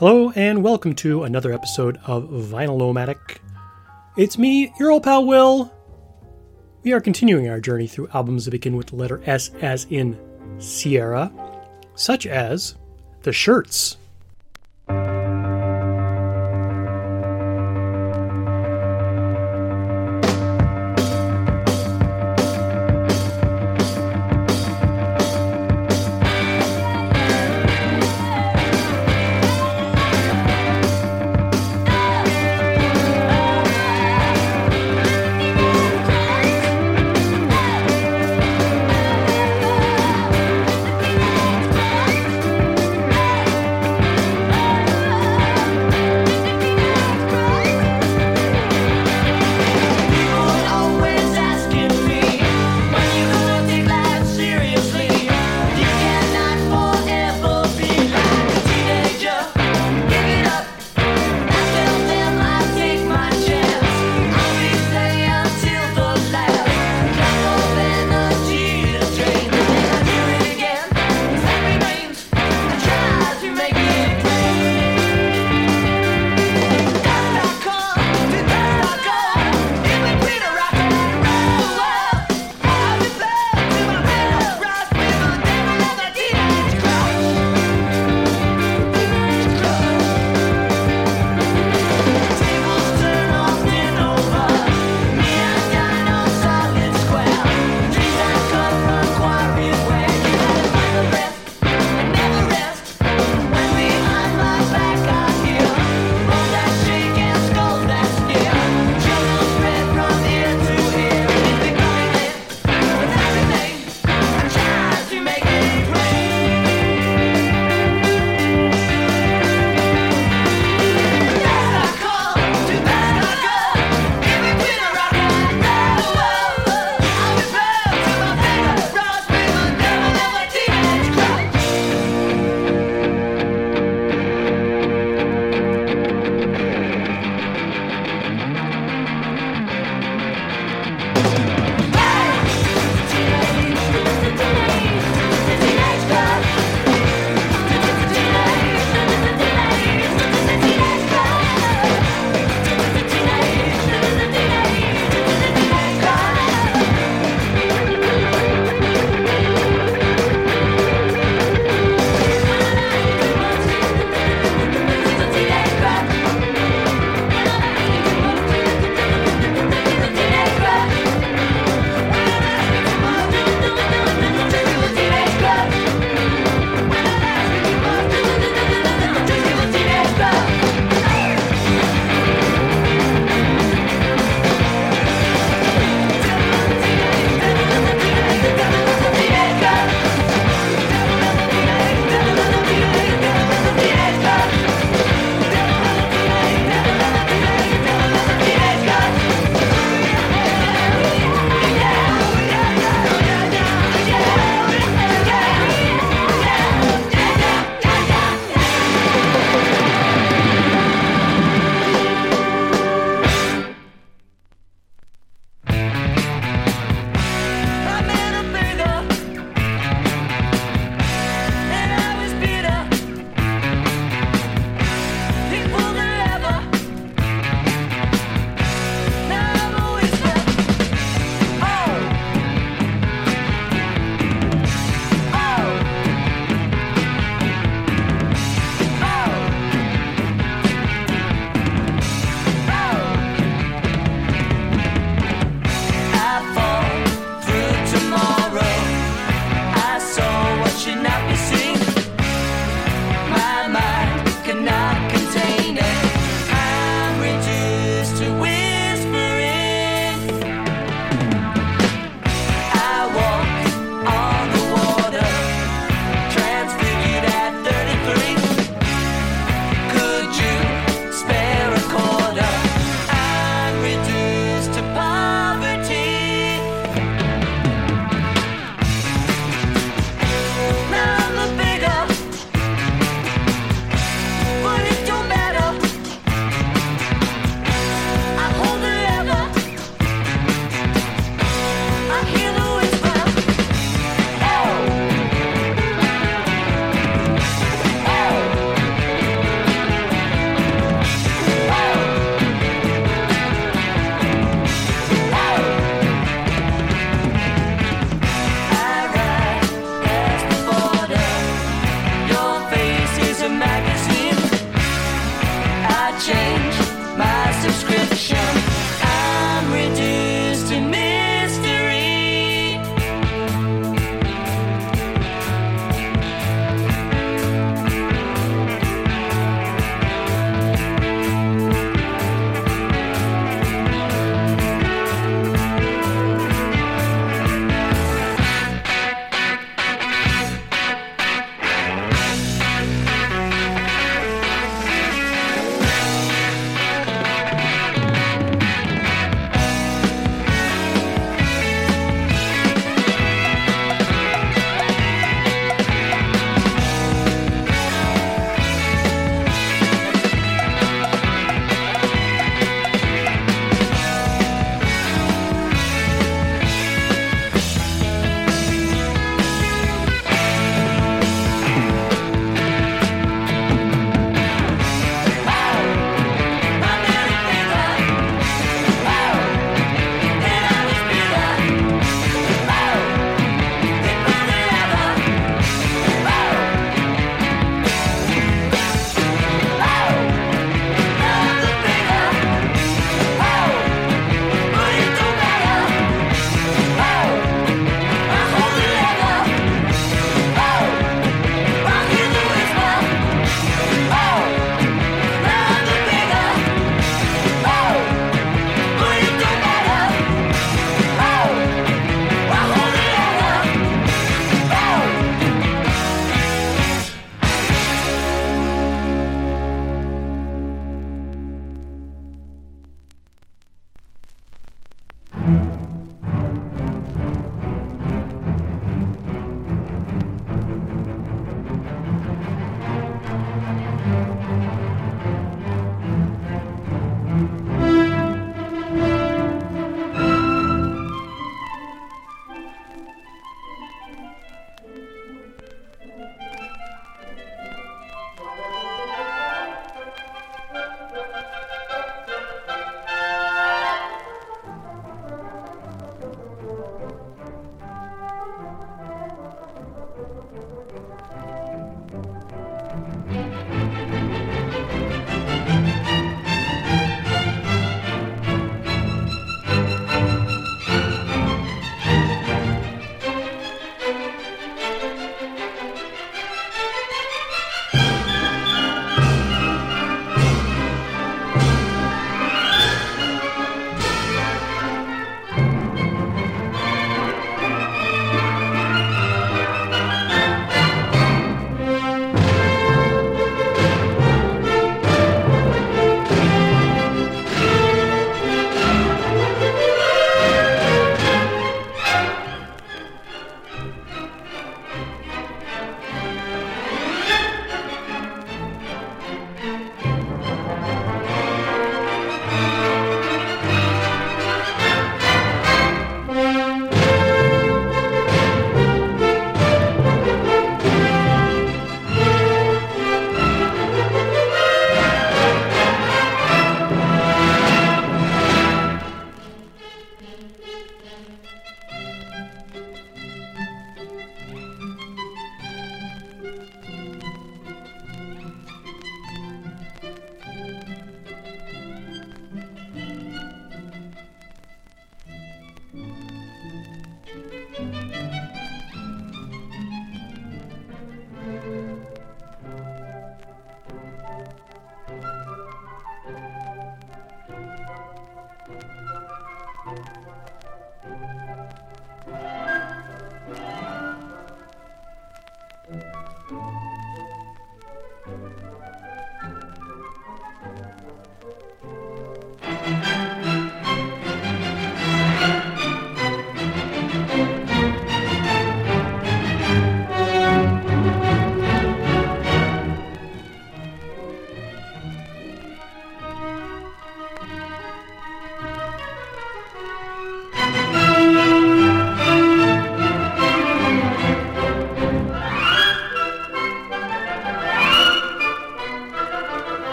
Hello and welcome to another episode of Vinyl-O-Matic. It's me, your old pal Will. We are continuing our journey through albums that begin with the letter S as in Sierra, such as The Shirts.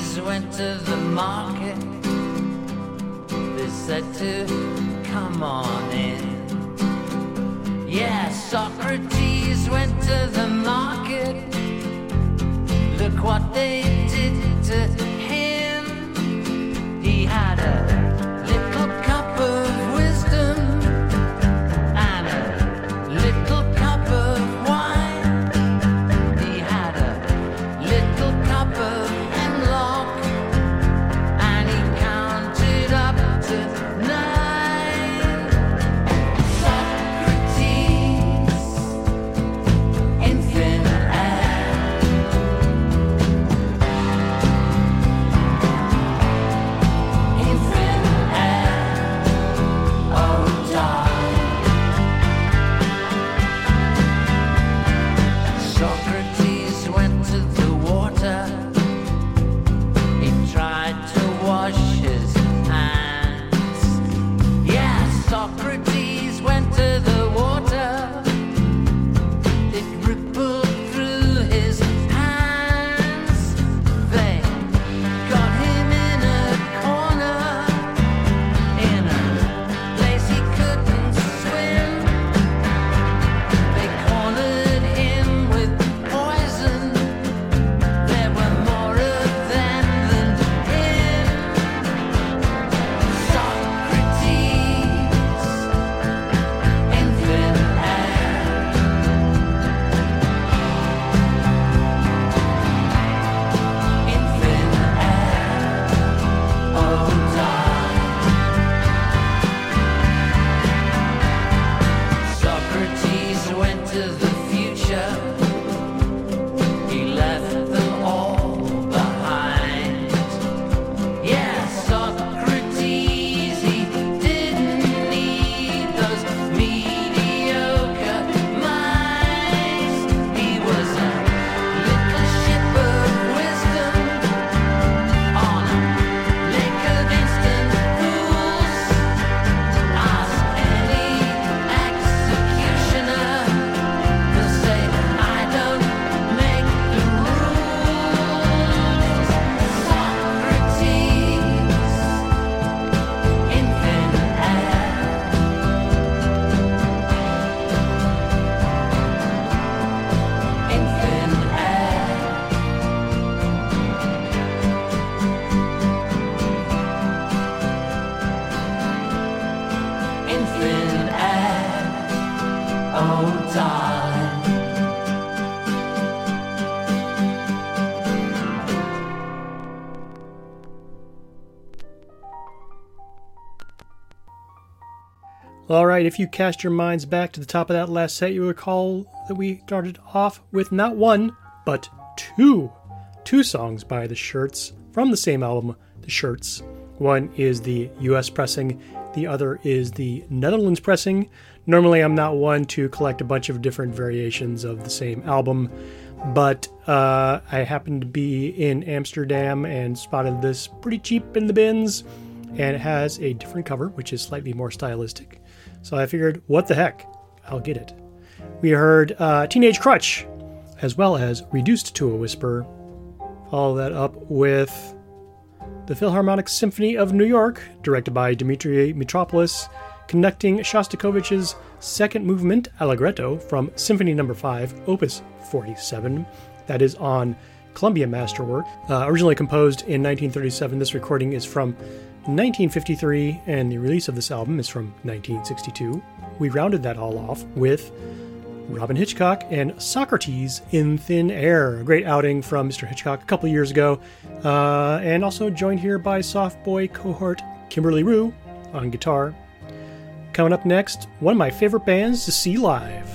Socrates went to the market. They said to come on in. Yeah, Socrates went to the market. Look what they did to him. He had a little cup of wisdom and a little cup of wine. He had a little cup of hemlock and he counted up to 9. Socrates in thin air. In thin air. Oh, darling. Socrates went to the water. He tried to wash his hands. Yeah, Socrates went to the water. It rippled through his hands. They got him in a corner, in a place he couldn't swim. They cornered him with poison. There were more of them than him. Socrates in thin air. In thin air. Oh, darling. Socrates went to the future. He left them all behind. Yeah, Socrates, he didn't need those mediocre minds. He was a little ship of wisdom on a lake of instant fools. Ask any executioner, they'll say, I don't make the rules. Socrates in thin air. In thin air. In thin air. Oh, darling. All right, if you cast your minds back to the top of that last set, you'll recall that we started off with not one, but two songs by The Shirts from the same album, The Shirts. One is the US pressing, the other is the Netherlands pressing. Normally, I'm not one to collect a bunch of different variations of the same album, but I happened to be in Amsterdam and spotted this pretty cheap in the bins, and it has a different cover, which is slightly more stylistic. So I figured, what the heck, I'll get it. We heard Teenage Crutch, as well as Reduced to a Whisper. Follow that up with the Philharmonic Symphony of New York, directed by Dmitri Mitropoulos, conducting Shostakovich's second movement, Allegretto, from Symphony No. 5, Opus 47. That is on Columbia Masterwork. Originally composed in 1937, this recording is from 1953, and the release of this album is from 1962. We rounded that all off with Robyn Hitchcock and Socrates in Thin Air, a great outing from Mr. Hitchcock a couple years ago, and also joined here by Soft Boy cohort Kimberly Rue on guitar. Coming up next, one of my favorite bands to see live.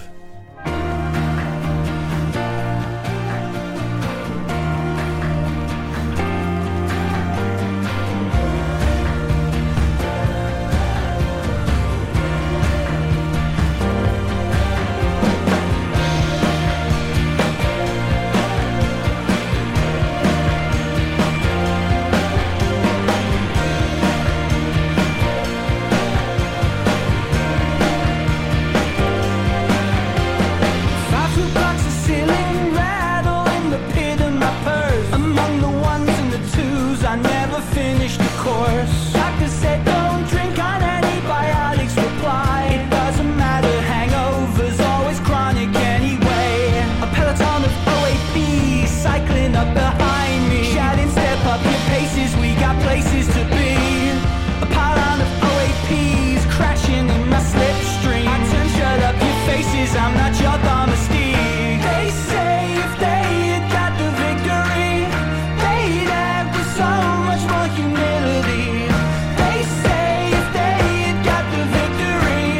course. Doctor said don't drink on antibiotics, reply. It doesn't matter, hangovers always chronic anyway. A peloton of OAP cycling up behind me, shouting step up your paces, we got places to be. A pylon of OAPs crashing in my slipstream. I turn, shut up your faces, I'm not your domestique. They say if they had got the victory, they'd act with so much more humility. They say if they had got the victory,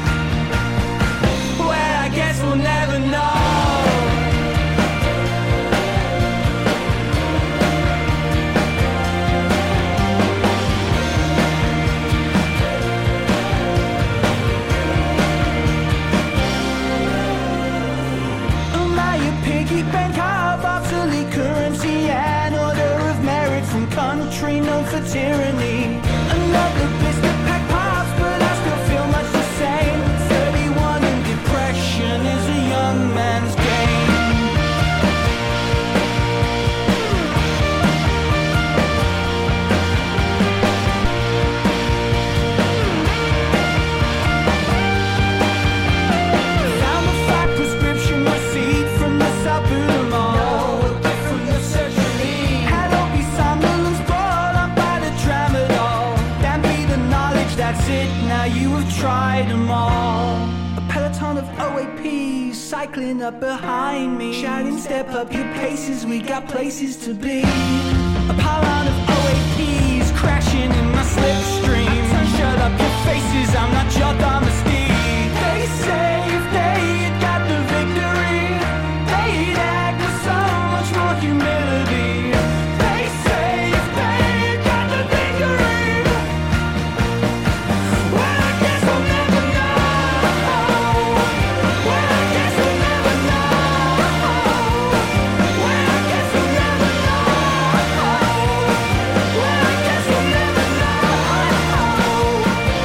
well, I guess we'll never know. Am I a piggy bank of obsolete currency? An order of merit from country known for tyranny. Another biscuit pack pops, but I still feel much the same. 31 and depression is a young man's game. Found the fat prescription receipt from the salbutamol. From the surgery. Had OB somnolence brought on by the tramadol. Damn be the knowledge, that's it, now you have tried them all. A peloton of OAPs cycling up behind me, shouting step up your paces, we got places to be. A pylon of OAPs crashing in my slipstream. I turn, shut up your faces, I'm not your domestique. They say if they had got the victory, they'd act with so much more humility. They say if they had got the victory, well, I guess we'll never know. Well, I guess we'll never know. Well, I guess we'll never know. Well, I guess we'll never know.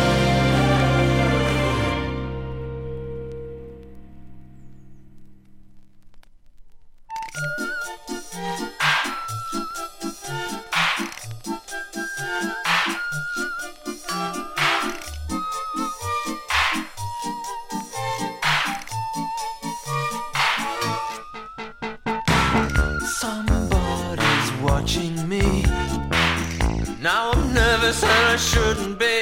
Somebody's watching me. Now I'm nervous and I shouldn't be.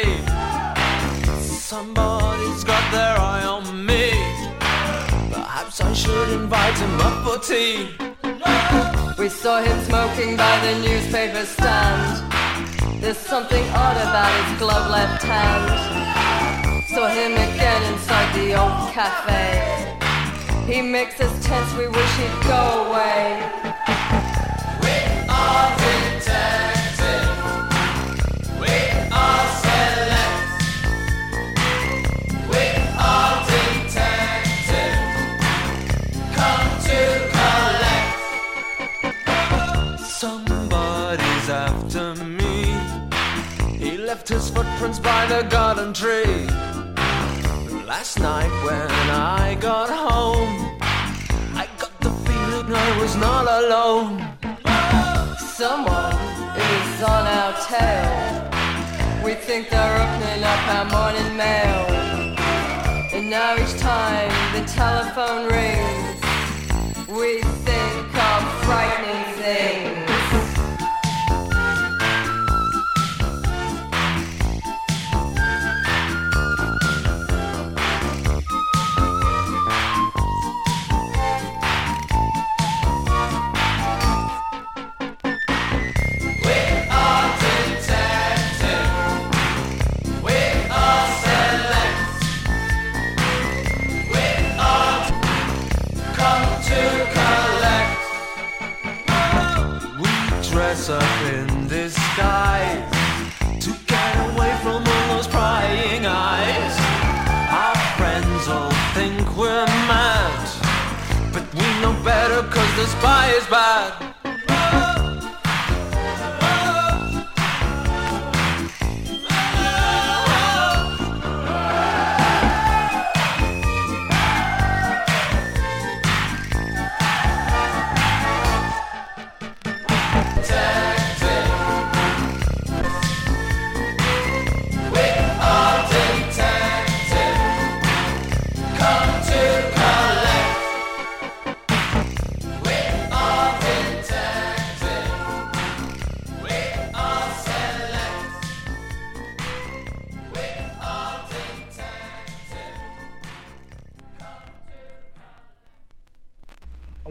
Somebody's got their eye on me. Perhaps I should invite him up for tea. We saw him smoking by the newspaper stand. There's something odd about his gloved left hand. Saw him again inside the old cafe. He makes us tense, we wish he'd go away. We are detective. We are select. We are detective. Come to collect. Somebody's after me. He left his footprints by the garden tree. Last night when I got home, I got the feeling I was not alone. Someone is on our tail. We think they're opening up our morning mail. And now each time the telephone rings, we think of frightening things. Up in disguise to get away from all those prying eyes. Our friends all think we're mad, but we know better 'cause the spy is bad.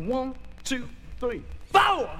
1, 2, 3, 4.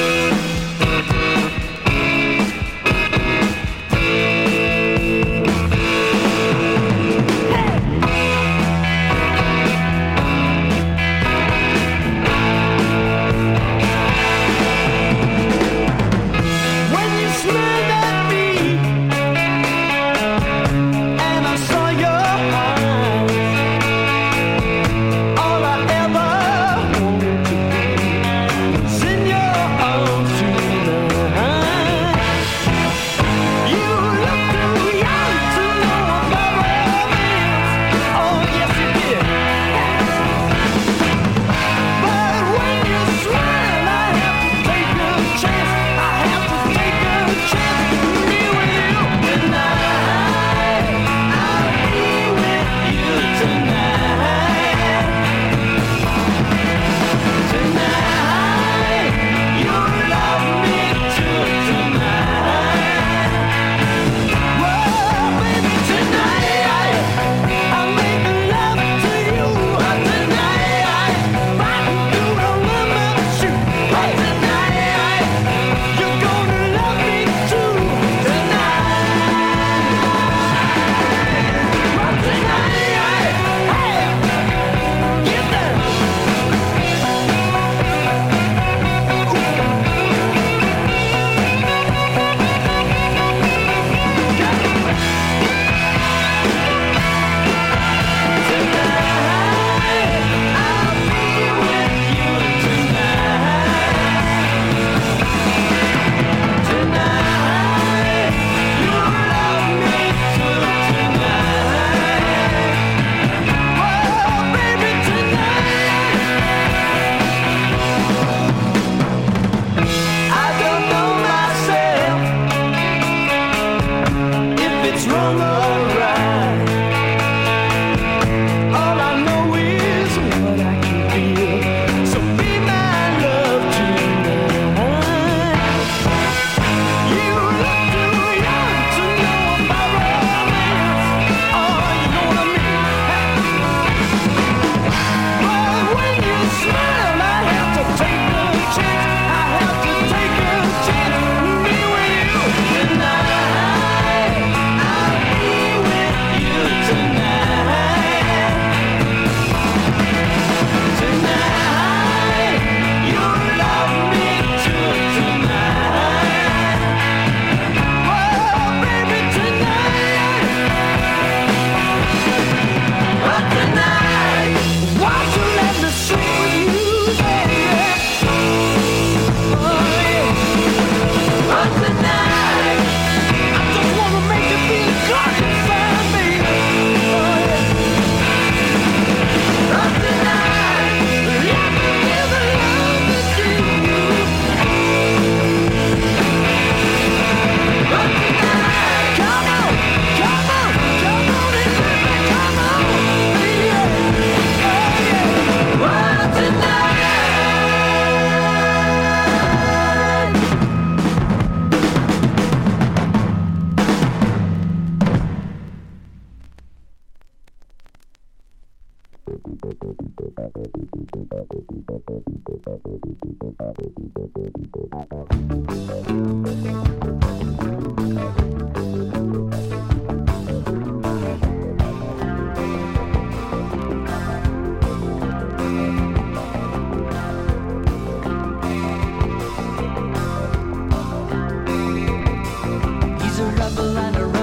He's a rebel and a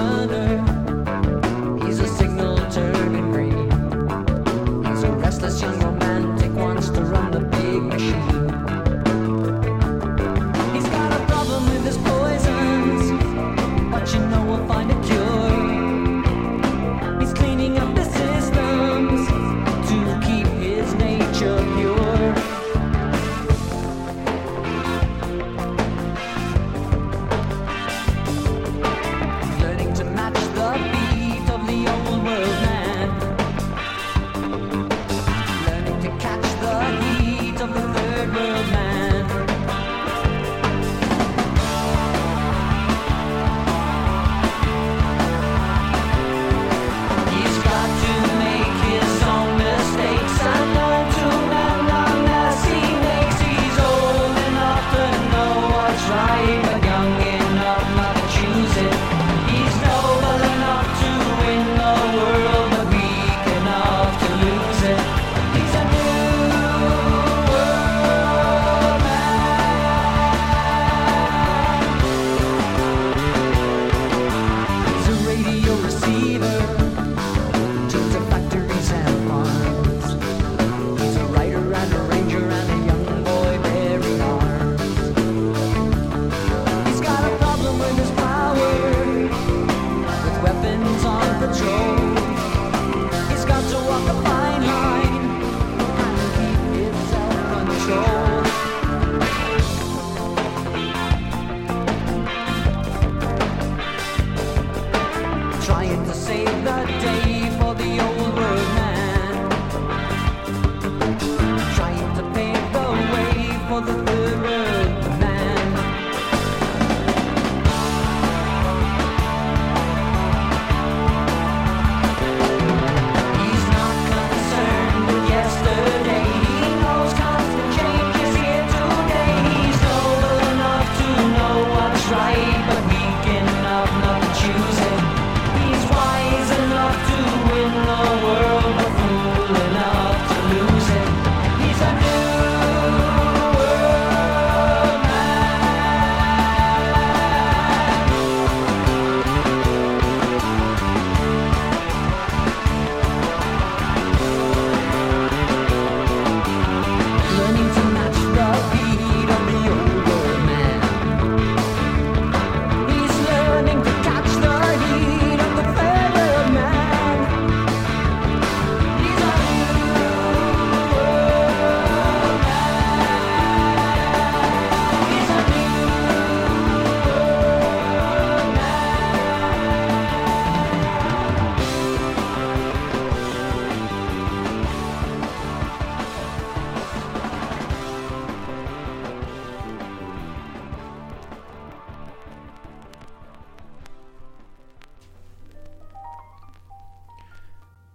runner. He's a signal turning green. He's a restless young romantic, wants to run the big machine. He's got a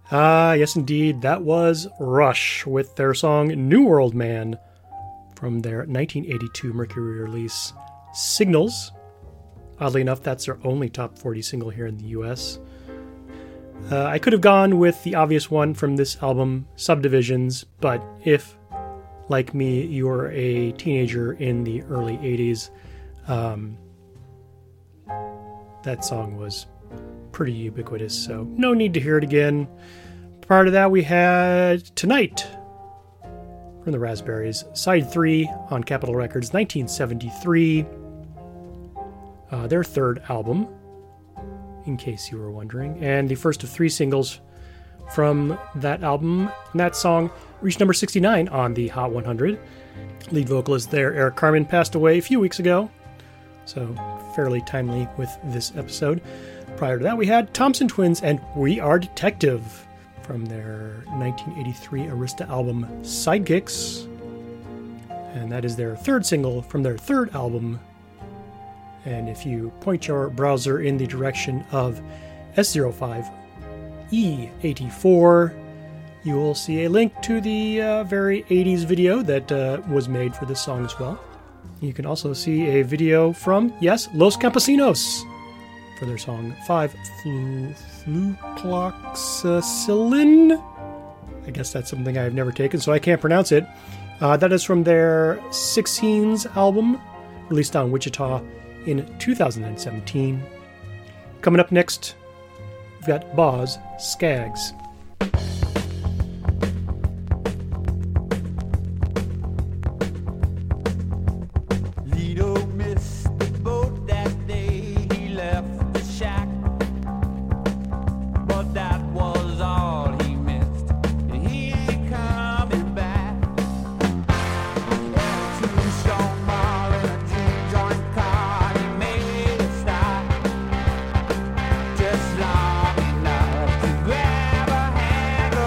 Yes, indeed. That was Rush with their song New World Man from their 1982 Mercury release Signals. Oddly enough, that's their only top 40 single here in the US. I could have gone with the obvious one from this album, Subdivisions, but if, like me, you're a teenager in the early 80s, that song was pretty ubiquitous, so no need to hear it again. Prior to that, we had Tonight from the Raspberries, Side 3 on Capitol Records, 1973. Their third album, in case you were wondering, and the first of 3 singles from that album. And that song reached number 69 on the Hot 100. Lead vocalist there, Eric Carmen, passed away a few weeks ago, so fairly timely with this episode. Prior to that, we had Thompson Twins and We Are Detective from their 1983 Arista album Sidekicks. And that is their third single from their third album. And if you point your browser in the direction of S05E84, you will see a link to the very 80s video that was made for this song as well. You can also see a video from, yes, Los Campesinos for their song 5-flucloxacillin. I guess that's something I've never taken, so I can't pronounce it. That is from their Sixteens album, released on Wichita in 2017. Coming up next, we've got Boz Skaggs. Lido missed the boat that day. He left the shack, but that was all he missed. He ain't coming back. Tombstone Mall in a two-joint car. He made a stop just long enough to grab a hand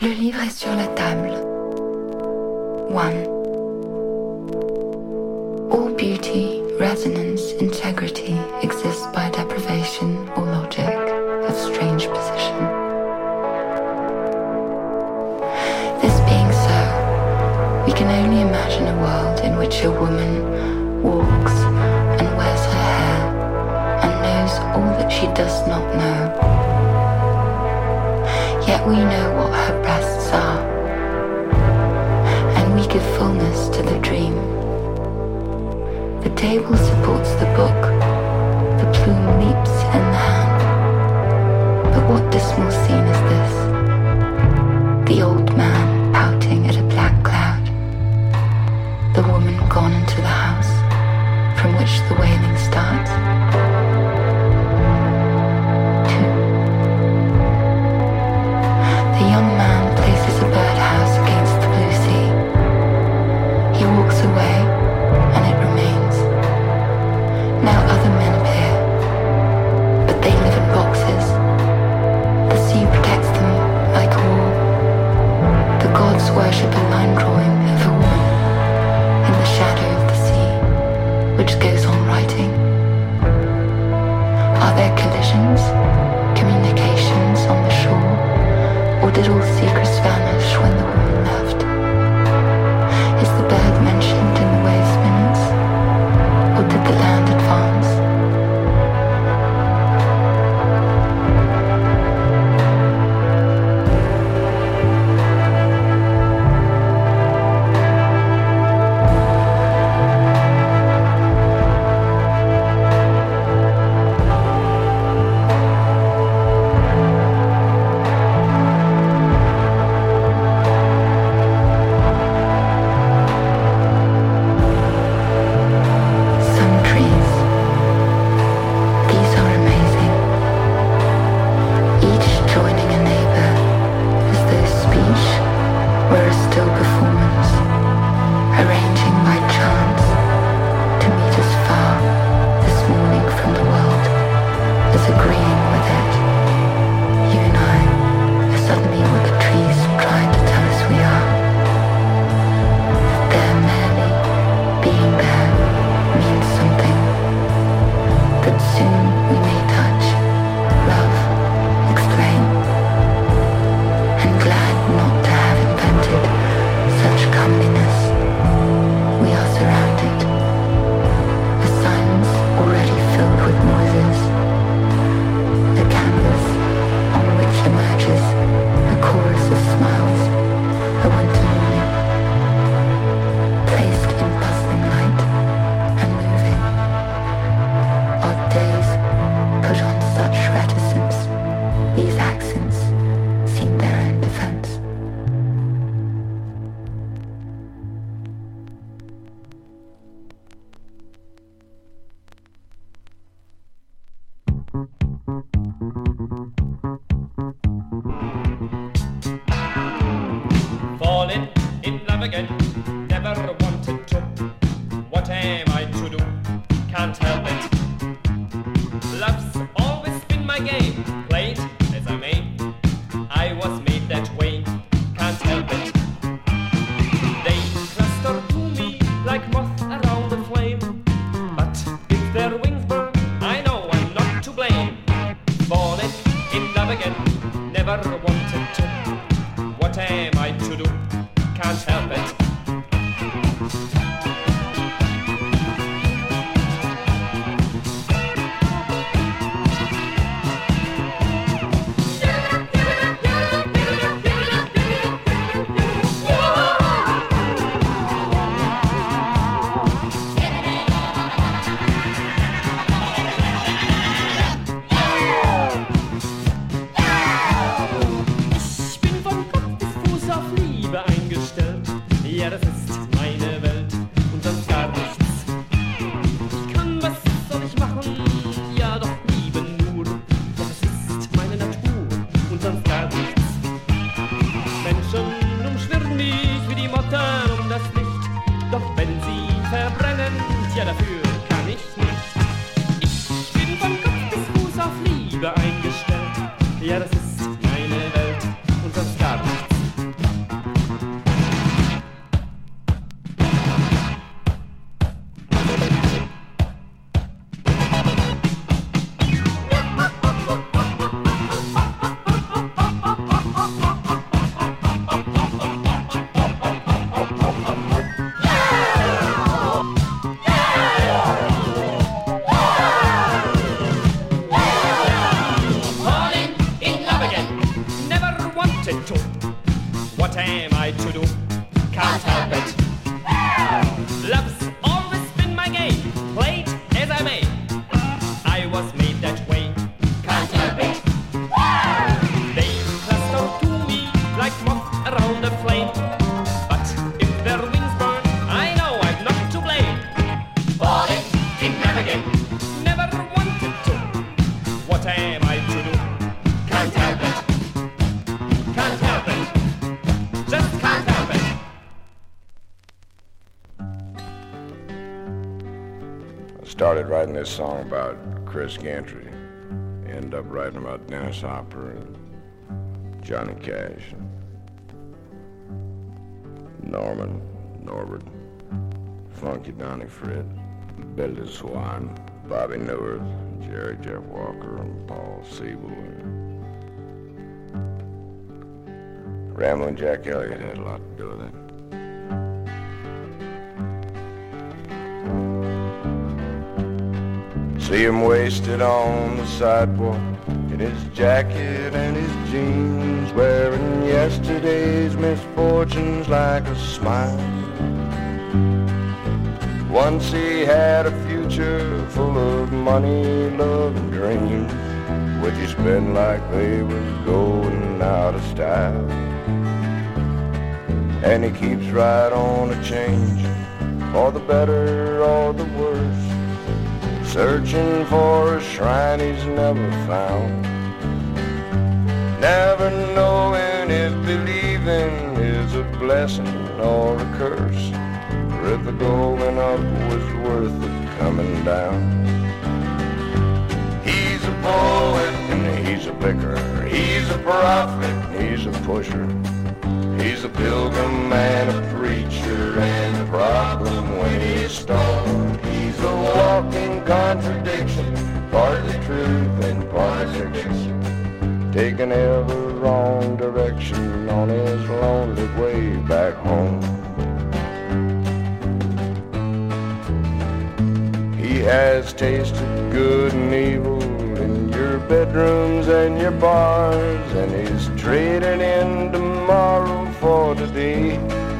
Le livre est sur la table. 1. All beauty, resonance, integrity exists by deprivation or logic of strange position. This being so, we can only imagine a world in which a woman walks and wears her hair and knows all that she does not know. Yet we know what her breasts are, and we give fullness to the dream. The table supports the book, the plume leaps in the hand. But what dismal scene is this? The old man pouting at a black cloud. The woman gone into the house from which the wailing starts. 2. The young man places a birdhouse against the blue sea. He walks away and it remains. Now other men appear, but they live in boxes. The sea protects them like a wall. The gods worship a line drawing of a woman in the shadow of the sea, which goes on writing. Are there collisions, communications on the shore, or did all secrets vanish when the woman left? Is the bird mentioned in the waves minutes, or did the land advance? Some trees. These are amazing. Each joining a neighbor as though speech were a still performance, arranging by chance to meet us far this morning from the world, as agreeing with it. You and I are suddenly what the trees tried to tell us we are. Their merely being there means something that soon we may touch, love, explain. And glad not to have invented such comeliness, we are surrounded. A silence already filled with noises. A canvas on which emerges a chorus of smiles. A winter morning, placed in bustling light and moving. Odd days put on such reticence. These accents seem their own defense. Falling in love again, never wanted to. What am I to do? Can't help it. Love's always been my game, played as I may. I was made that way, can't help it. They cluster to me like moths around the flame. But if their wings burn, I know I'm not to blame. Falling in love again, never wanted to. What am I to do? Can't help it. Ich bin von Kopf bis Fuß auf Liebe eingestellt. Ja, das ist meine Welt und sonst gar nichts. Ich kann, was soll ich machen? Ja, doch lieben nur. Doch es ist meine Natur und sonst gar nichts. Menschen umschwirren mich wie die Motten um das Licht. Doch wenn sie verbrennen, ja, dafür kann ich nicht. Ich bin von Kopf bis Fuß auf Liebe eingestellt. Ja, das ist meine Welt und sonst gar nichts. am I to do? Can't help it. Love's always been my game, played as I may. I was made that way, can't help it. They cluster to me like moths around the flame. But if their wings burn, I know I'm not to blame. Falling in love again, never wanted to. What am I to do? Can't help it. Can't help it. Just can't help it. I started writing this song about Chris Gantry. Ended up writing about Dennis Hopper and Johnny Cash, and Norman, Norbert, Funky Donnie Fred, Billy Swan, Bobby Newirth, Jerry Jeff Walker, and Paul Siebel. Ramblin' Jack Elliott had a lot to do with it. See him wasted on the sidewalk in his jacket and his jeans, wearing yesterday's misfortunes like a smile. Once he had a future full of money, love, and dreams, which he spent like they was going out of style. And he keeps right on a change, for the better or the worse, searching for a shrine he's never found, never knowing if believing is a blessing or a curse, or if the going up was worth the coming down. He's a poet and he's a picker, he's a prophet, he's a pusher, he's a pilgrim and a preacher, and the problem when he's stoned, he's a walking contradiction, partly truth and partly fiction, taking every wrong direction on his lonely way back home. He has tasted good and evil in your bedrooms and your bars, and he's trading in tomorrow for today,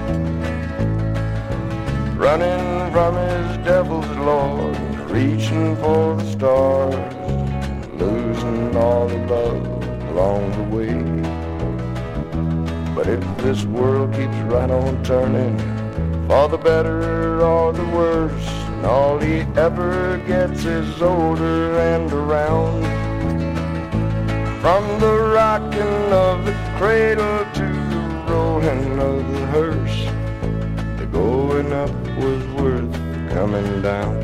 running from his devil's lord, reaching for the stars, losing all the love along the way. But if this world keeps right on turning, for the better or the worse, and all he ever gets is older and around, from the rocking of the cradle to the rolling of the hearse, the going up was worth the coming down.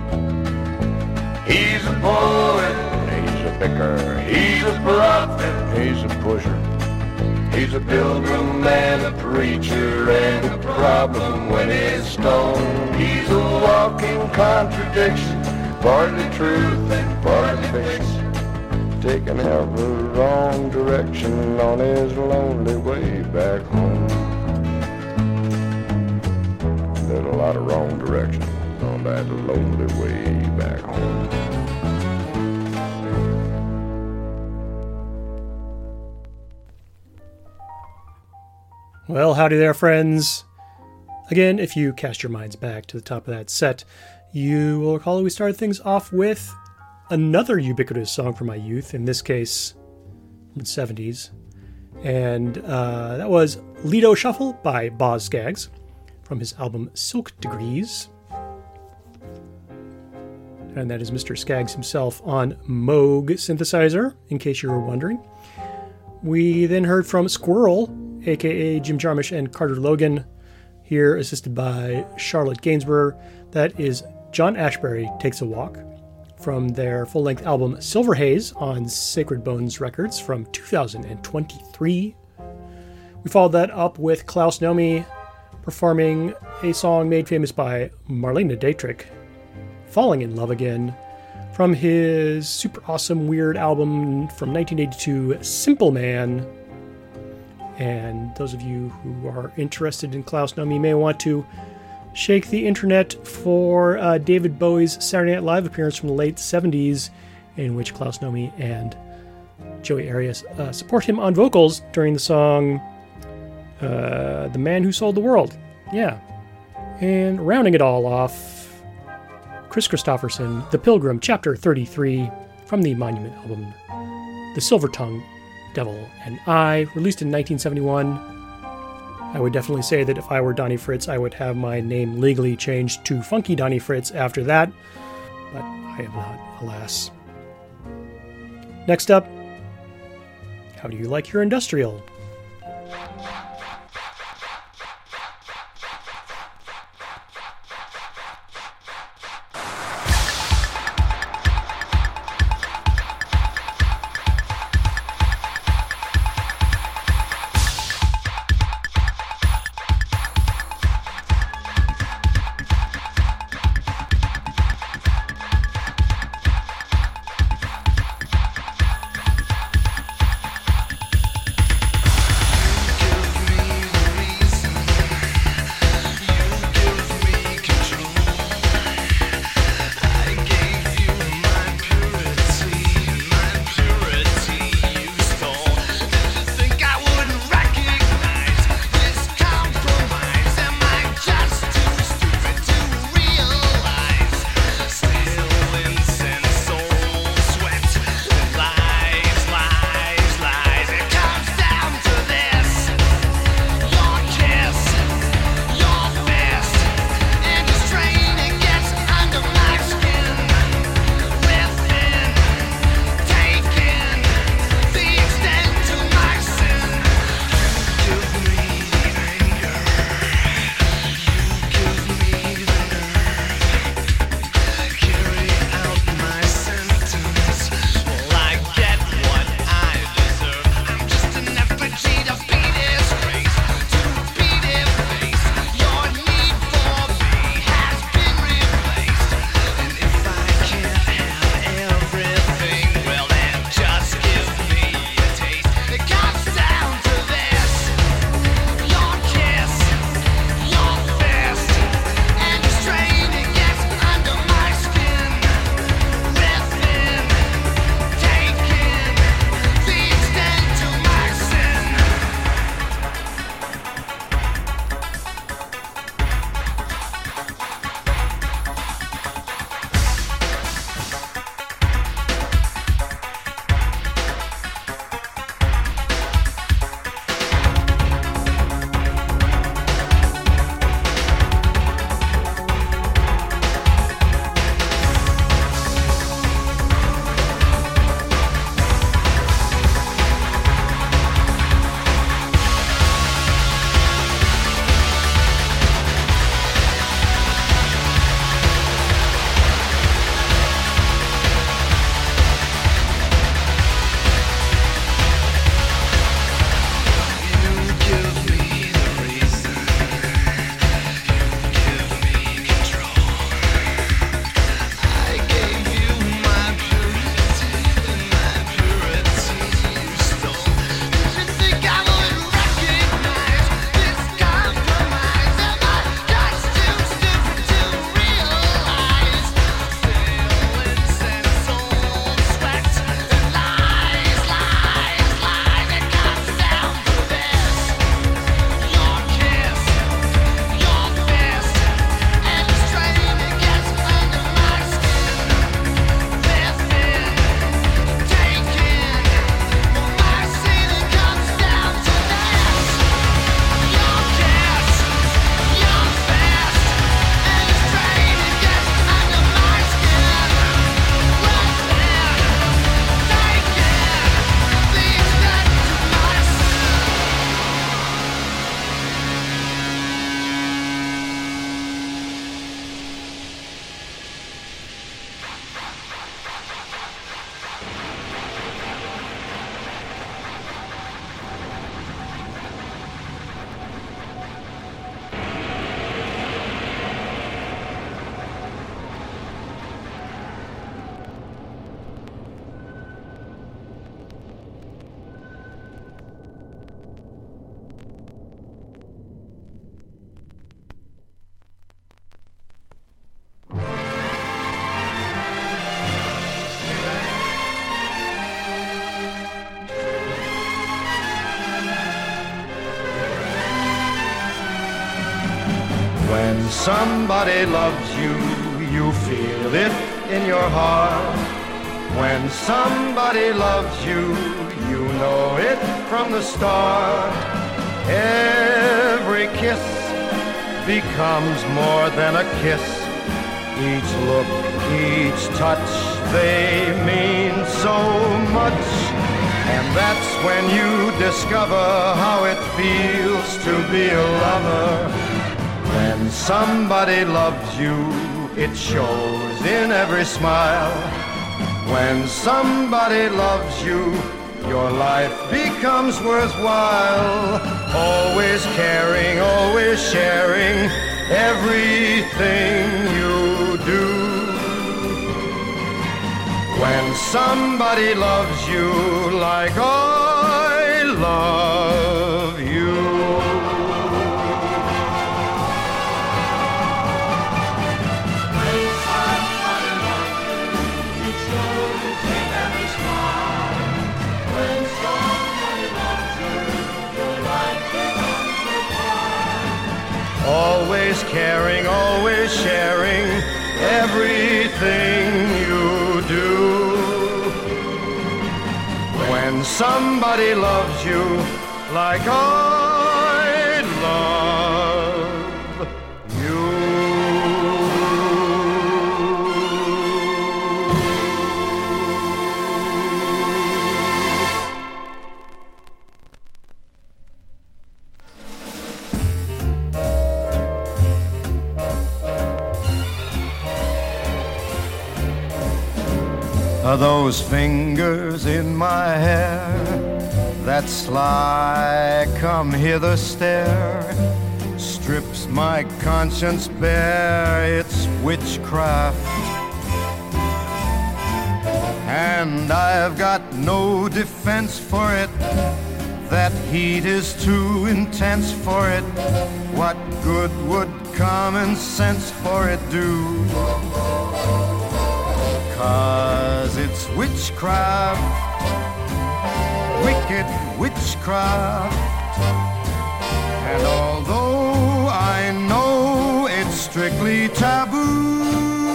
He's a poet, he's a picker, he's a prophet, he's a pusher, he's a pilgrim and a preacher, and the problem when he's stoned, he's a walking contradiction, partly truth and partly fiction, taking every wrong direction on his lonely way back home. There's a lot of wrong directions on that lonely way back home. Well, howdy there, friends. Again, if you cast your minds back to the top of that set, you will recall that we started things off with another ubiquitous song from my youth, in this case, from the 70s. And that was Lido Shuffle by Boz Scaggs from his album Silk Degrees. And that is Mr. Scaggs himself on Moog synthesizer, in case you were wondering. We then heard from Squirrel, aka Jim Jarmusch and Carter Logan, here assisted by Charlotte Gainsbourg. That is John Ashbery Takes a Walk, from their full-length album Silver Haze on Sacred Bones Records from 2023. We followed that up with Klaus Nomi performing a song made famous by Marlene Dietrich, Falling in Love Again, from his super awesome weird album from 1982, Simple Man. And those of you who are interested in Klaus Nomi may want to shake the internet for David Bowie's Saturday Night Live appearance from the late 70s, in which Klaus Nomi and Joey Arias support him on vocals during the song The Man Who Sold the World. Yeah. And rounding it all off, Chris Christopherson, The Pilgrim, Chapter 33, from the Monument album, The Silver Tongue, Devil and I, released in 1971. I would definitely say that if I were Donnie Fritz, I would have my name legally changed to Funky Donnie Fritz after that, but I have not, alas. Next up, how do you like your industrial? When somebody loves you, you feel it in your heart. When somebody loves you, you know it from the start. Every kiss becomes more than a kiss. Each look, each touch, they mean so much. And that's when you discover how it feels to be a lover. When somebody loves you, it shows in every smile. When somebody loves you, your life becomes worthwhile. Always caring, always sharing everything you do. When somebody loves you like I love you. When somebody loves you, it shows in every smile. When somebody loves you, your life becomes worthwhile. Always caring, always sharing everything you do. When somebody loves you like I love you. Are those fingers in my hair that sly come hither stare? Strips my conscience bare, it's witchcraft. And I've got no defense for it. That heat is too intense for it. What good would common sense for it do? 'Cause it's witchcraft, wicked witchcraft. And although I know it's strictly taboo,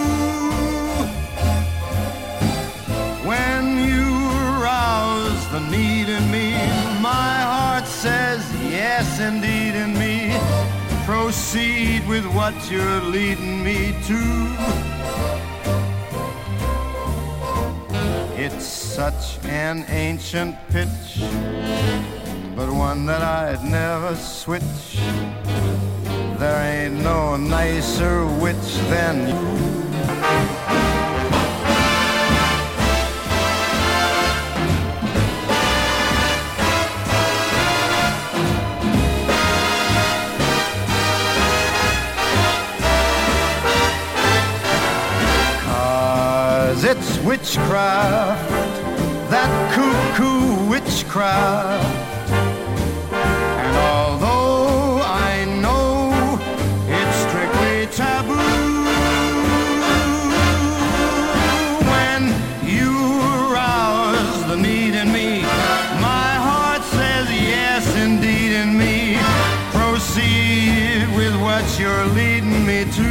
when you rouse the need in me, my heart says yes indeed in me. Proceed with what you're leading me to. It's such an ancient pitch, but one that I'd never switch. There ain't no nicer witch than you. 'Cause it's witchcraft, that cuckoo witchcraft. And although I know it's strictly taboo, when you rouse the need in me, my heart says yes indeed in me. Proceed with what you're leading me to.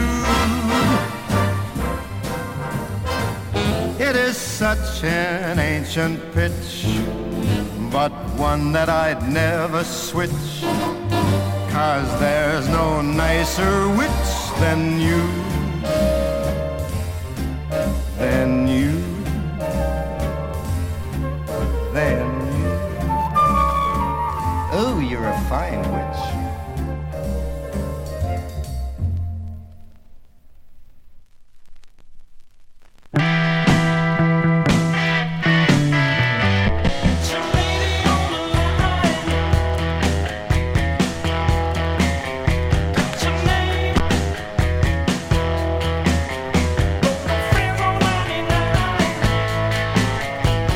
It is such an ancient pitch, but one that I'd never switch. 'Cause there's no nicer witch than you, than you, than you. Oh, you're a fine witch.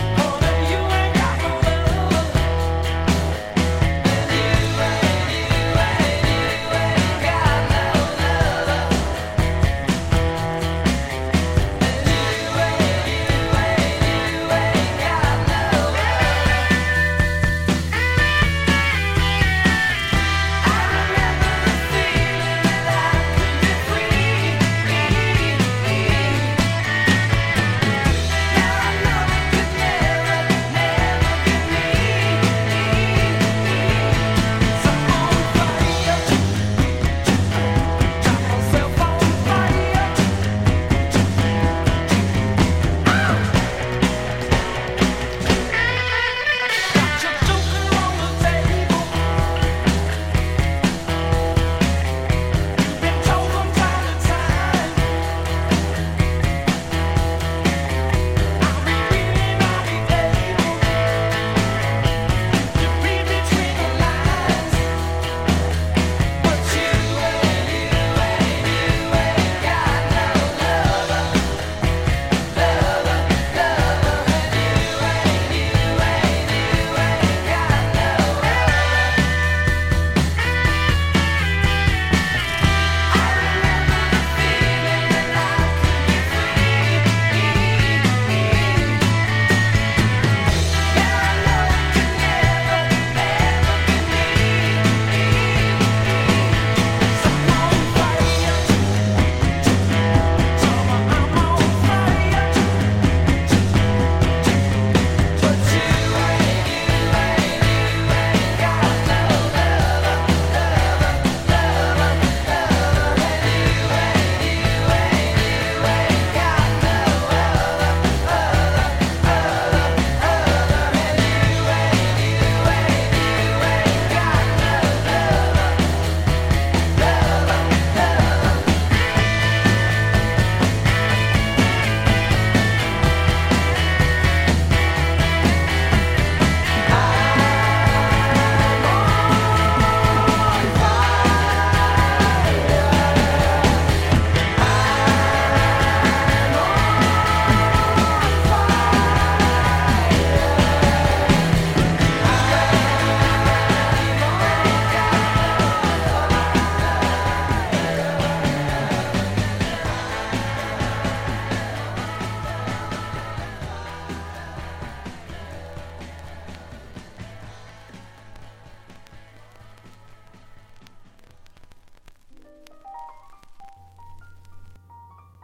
You ain't got no love.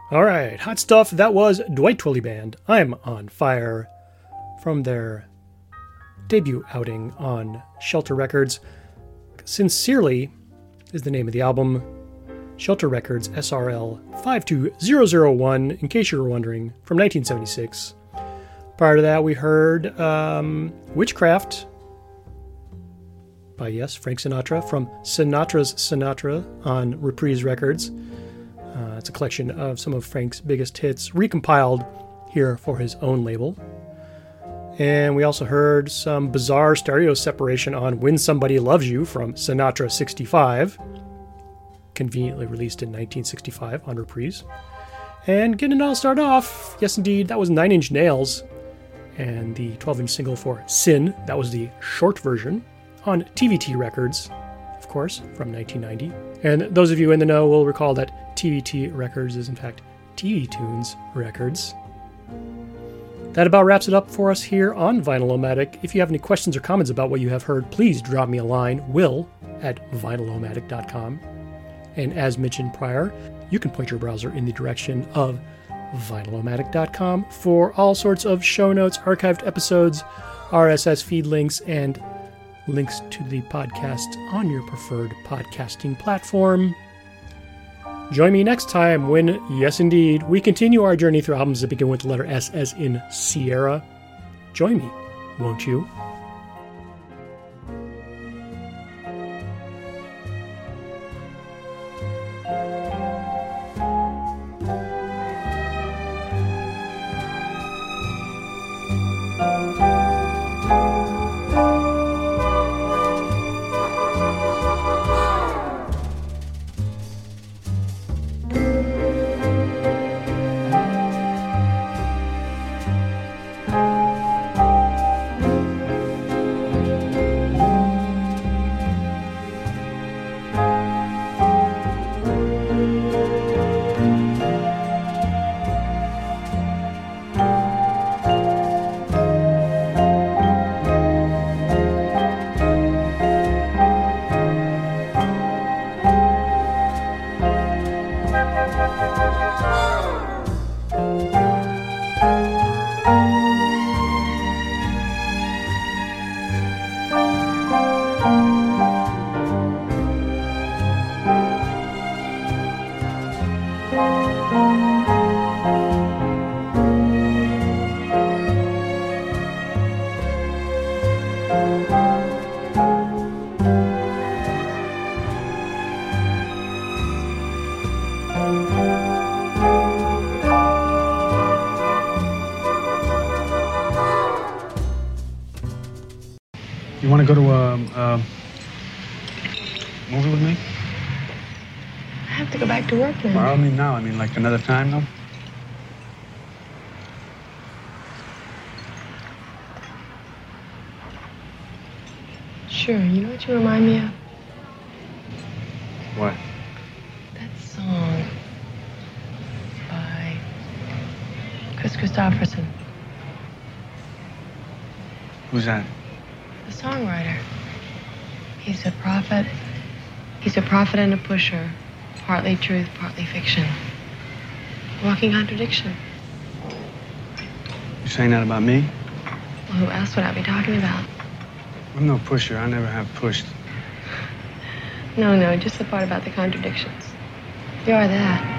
All right, hot stuff. That was Dwight Twilley Band. I'm on Fire from their debut outing on Shelter Records. Sincerely is the name of the album. Shelter Records SRL 52001, in case you were wondering, from 1976. Prior to that, we heard Witchcraft by, yes, Frank Sinatra from Sinatra's Sinatra on Reprise Records. It's a collection of some of Frank's biggest hits, recompiled here for his own label. And we also heard some bizarre stereo separation on When Somebody Loves You from Sinatra 65, conveniently released in 1965 on Reprise. And getting it all started off, yes indeed, that was 9 Inch Nails and the 12-inch single for Sin. That was the short version on TVT Records, of course, from 1990. And those of you in the know will recall that TVT Records is in fact TV Tunes Records. That about wraps it up for us here on Vinyl-O-Matic. If you have any questions or comments about what you have heard, please drop me a line, will@vinylomatic.com. And as mentioned prior, you can point your browser in the direction of vinylomatic.com for all sorts of show notes, archived episodes, RSS feed links, and links to the podcast on your preferred podcasting platform. Join me next time when, yes indeed, we continue our journey through albums that begin with the letter S as in Sierra. Join me, won't you? You want to go to a movie with me? I have to go back to work now. Well, I mean now. I mean like another time, though. Sure. You know what you remind me of? What? That song by Chris Christopherson. Who's that? The songwriter. He's a prophet. He's a prophet and a pusher. Partly truth, partly fiction. Walking contradiction. You saying that about me? Well, who else would I be talking about? I'm no pusher. I never have pushed. No, just the part about the contradictions. You are that.